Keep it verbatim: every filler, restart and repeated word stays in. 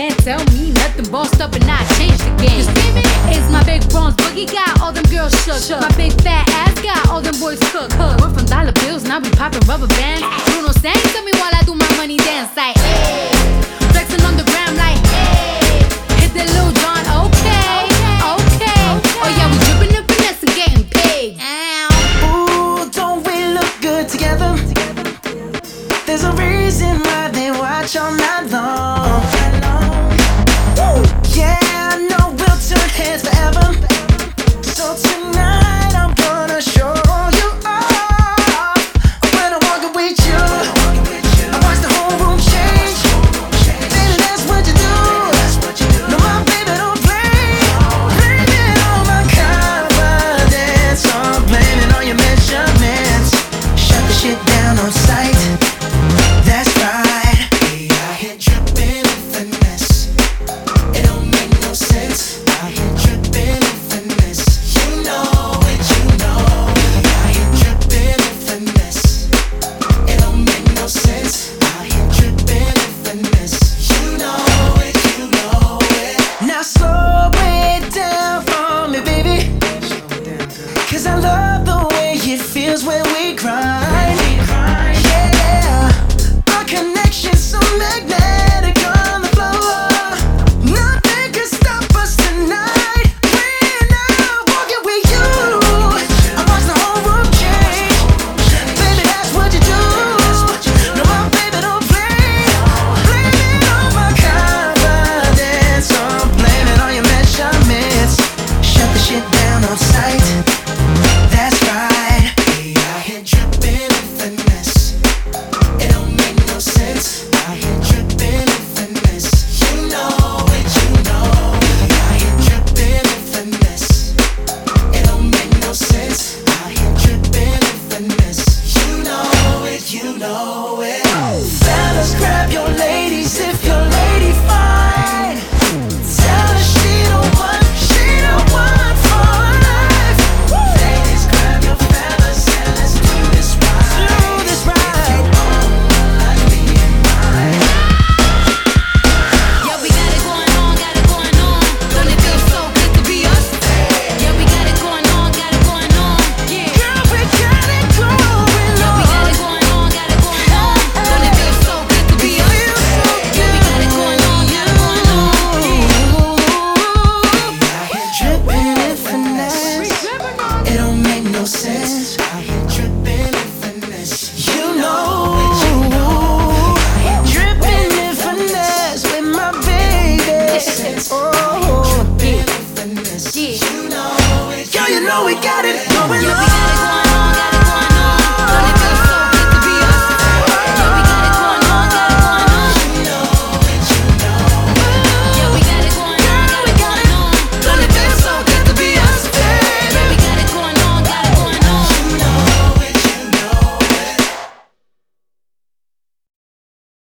can't tell me nothing. Bossed up and I changed the game. It's my big bronze boogie got all them girls shook. shook. My big fat ass got all them boys cooked. Cook. We're from dollar bills, now we popping rubber bands. Bruno sang to me while I do my money dance like hey. Flexing on the gram like hey. Hit the Lil Jon, okay, okay. Oh yeah, we dripping and finesse and getting paid. Ooh, don't we look good together? There's a reason why they watch all night long. Woo! Yeah, I know we'll turn heads forever. So tonight I'm gonna show you off. When I'm walking with you, I watch the whole room change. Baby, that's what you do. No, my baby don't play. Blame it on my confidence, or blame it on your measurements. Shut the shit down on sight. That's right. Hey, I hit drippin' with finesse. It don't make no sense. I hit drippin' with finesse. You know it, you know it. I hit drippin' with finesse. It don't make no sense. I hit drippin' with finesse. You know it, you know it. Now slow it down for me, baby. 'Cause I love the way it feels when